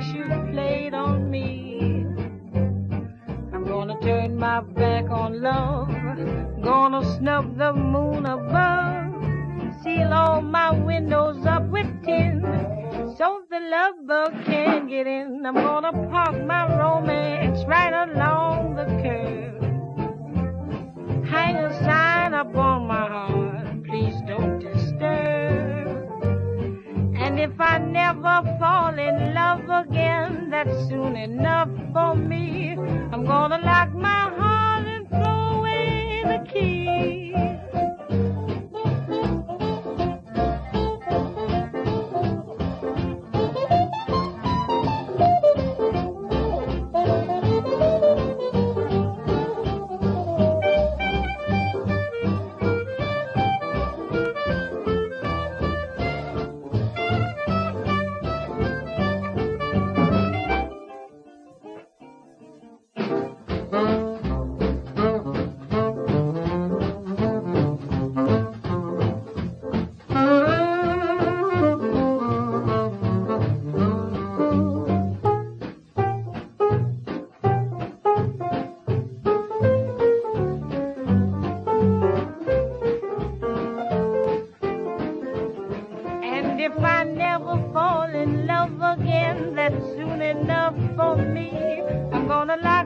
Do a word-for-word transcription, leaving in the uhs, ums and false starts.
tricks you played on me. I'm gonna turn my back on love, gonna snub the moon above, seal all my windows up with tin, so the love bug can't get in. I'm gonna park my romance right along the curb, hang a sign up on my heart, please don't disturb. And if I never fall in love again, that's soon enough for me. I'm gonna lock my heart and throw away the key. If I never fall in love again, that's soon enough for me. I'm gonna lie